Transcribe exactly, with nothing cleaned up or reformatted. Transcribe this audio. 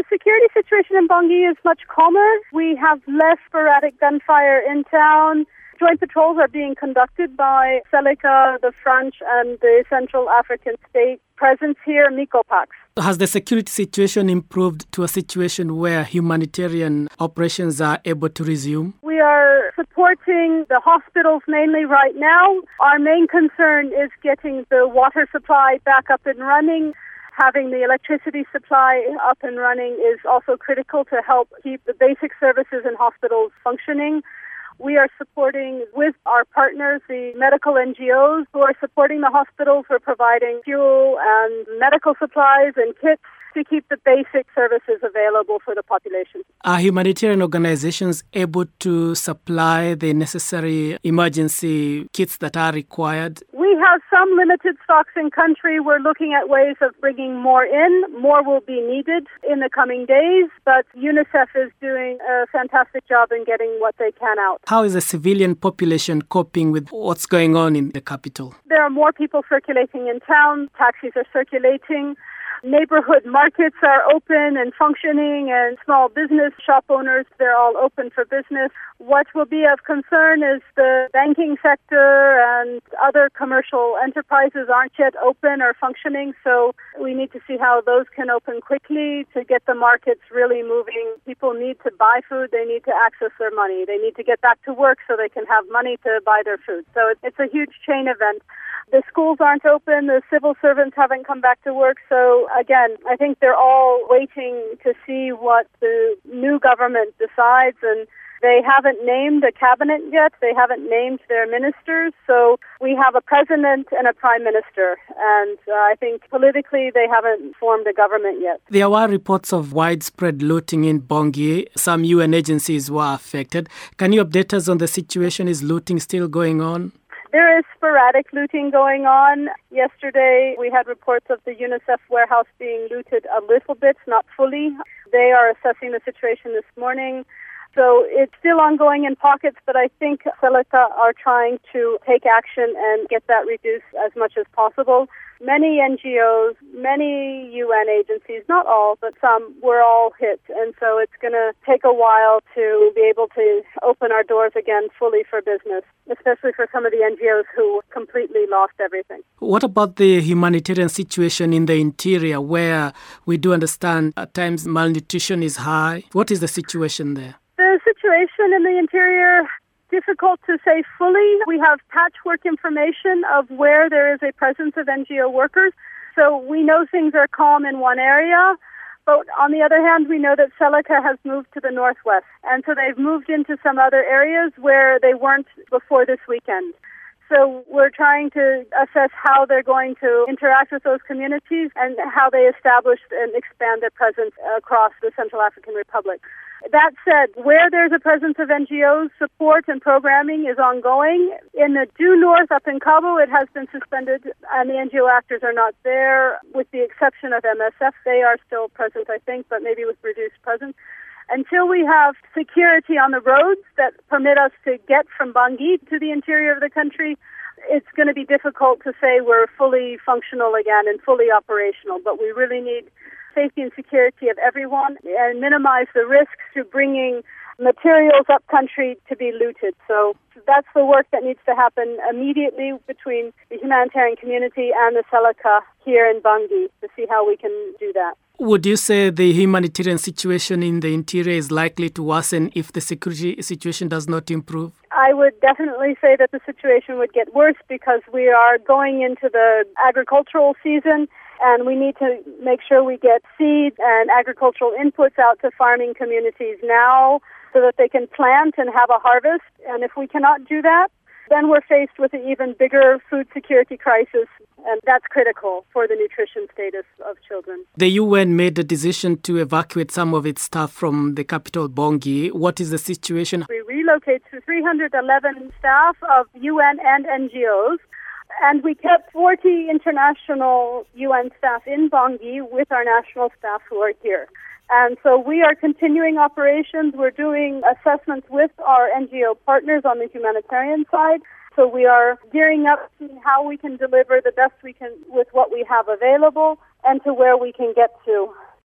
security situation in Bangui is much calmer. We have less sporadic gunfire in town. Joint patrols are being conducted by Seleka, the French, and the Central African State presence here, Mikopax. Has the security situation improved to a situation where humanitarian operations are able to resume? We are supporting the hospitals mainly right now. Our main concern is getting the water supply back up and running. Having the electricity supply up and running is also critical to help keep the basic services in hospitals functioning. We are supporting with our partners, the medical N G Os who are supporting the hospitals. We're providing fuel and medical supplies and kits to keep the basic services available for the population. Are humanitarian organizations able to supply the necessary emergency kits that are required? We have some limited stocks in country. We're looking at ways of bringing more in. More will be needed in the coming days, but UNICEF is doing a fantastic job in getting what they can out. How is the civilian population coping with what's going on in the capital? There are more people circulating in town. Taxis are circulating. Neighborhood markets are open and functioning, and small business shop owners, they're all open for business. What will be of concern is the banking sector and other commercial enterprises aren't yet open or functioning, so we need to see how those can open quickly to get the markets really moving. People need to buy food, they need to access their money, they need to get back to work so they can have money to buy their food. So it's a huge chain event. The schools aren't open, the civil servants haven't come back to work, so again, I think they're all waiting to see what the new government decides, and they haven't named a cabinet yet, they haven't named their ministers, so we have a president and a prime minister, and uh, I think politically they haven't formed a government yet. There were reports of widespread looting in Bangui. Some U N agencies were affected. Can you update us on the situation? Is looting still going on? There is sporadic looting going on. Yesterday, we had reports of the UNICEF warehouse being looted a little bit, not fully. They are assessing the situation this morning. So it's still ongoing in pockets, but I think Seleka are trying to take action and get that reduced as much as possible. Many N G Os, many U N agencies, not all, but some, were all hit. And so it's going to take a while to be able to open our doors again fully for business, especially for some of the N G Os who completely lost everything. What about the humanitarian situation in the interior, where we do understand at times malnutrition is high? What is the situation there? The situation in the interior, difficult to say fully. We have patchwork information of where there is a presence of N G O workers. So we know things are calm in one area, but on the other hand, we know that Seleka has moved to the northwest. And so they've moved into some other areas where they weren't before this weekend. So we're trying to assess how they're going to interact with those communities and how they establish and expand their presence across the Central African Republic. That said, where there's a presence of N G Os, support and programming is ongoing. In the due north up in Cabo, it has been suspended, and the N G O actors are not there, with the exception of M S F. They are still present, I think, but maybe with reduced presence. Until we have security on the roads that permit us to get from Bangui to the interior of the country, it's going to be difficult to say we're fully functional again and fully operational, but we really need safety and security of everyone and minimize the risks to bringing materials up country to be looted. So that's the work that needs to happen immediately between the humanitarian community and the Seleka here in Bangui to see how we can do that. Would you say the humanitarian situation in the interior is likely to worsen if the security situation does not improve? I would definitely say that the situation would get worse because we are going into the agricultural season, and we need to make sure we get seed and agricultural inputs out to farming communities now so that they can plant and have a harvest. And if we cannot do that, then we're faced with an even bigger food security crisis, and that's critical for the nutrition status of children. The U N made the decision to evacuate some of its staff from the capital, Bangui. What is the situation? We relocated three hundred eleven staff of U N and N G Os, and we kept forty international U N staff in Bangui with our national staff who are here. And so we are continuing operations. We're doing assessments with our N G O partners on the humanitarian side. So we are gearing up to how we can deliver the best we can with what we have available and to where we can get to.